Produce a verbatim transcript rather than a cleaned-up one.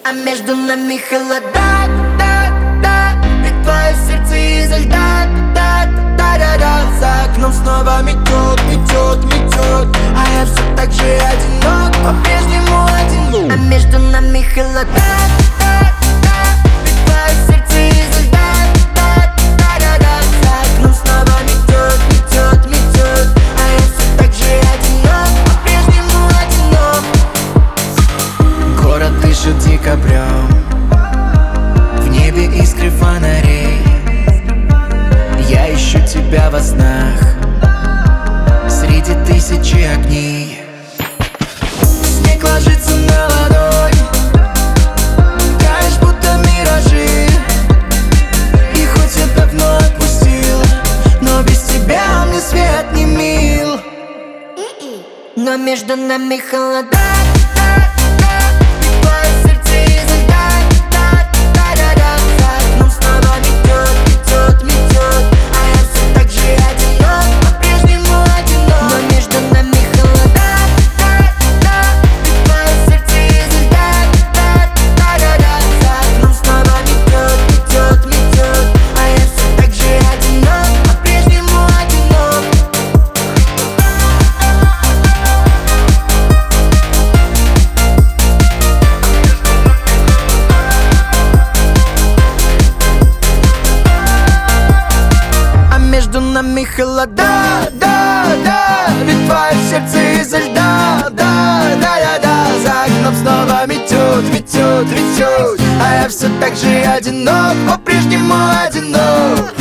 А между нами холода, да, да. Ведь твое сердце изо льда, да, да, да, да. За окном снова метет, метет, метет. А я все так же одинок, по-прежнему одинок. А между нами холода, да, да. Ведь твое сердце изо льда, да, да, да, да. За окном снова метет, метет, метет. А я все так же одинок, по-прежнему одинок. Город дышит декабрем, в небе искры фонарей. Я ищу тебя во снах среди тысячи огней. Снег ложится на ладонь, таешь, будто миражи. И хоть я давно отпустил, но без тебя мне свет не мил. Но между нами холода, да, да. Ведь твое сердце изо льда, да, да, да, да. За окном снова метет, метет, метет. А я все так же одинок, по-прежнему одинок. Но между нами холода, да, да. Ведь твое сердце изо льда, да, да, да, да. За окном снова метет, метет, метет. А я все так же одинок, по-прежнему одинок. А между нами холода, да, да. Ведь твое сердце изо льда, да, да, да, да. За окном снова метет, метет, метет. А я все так же одинок, по-прежнему одинок.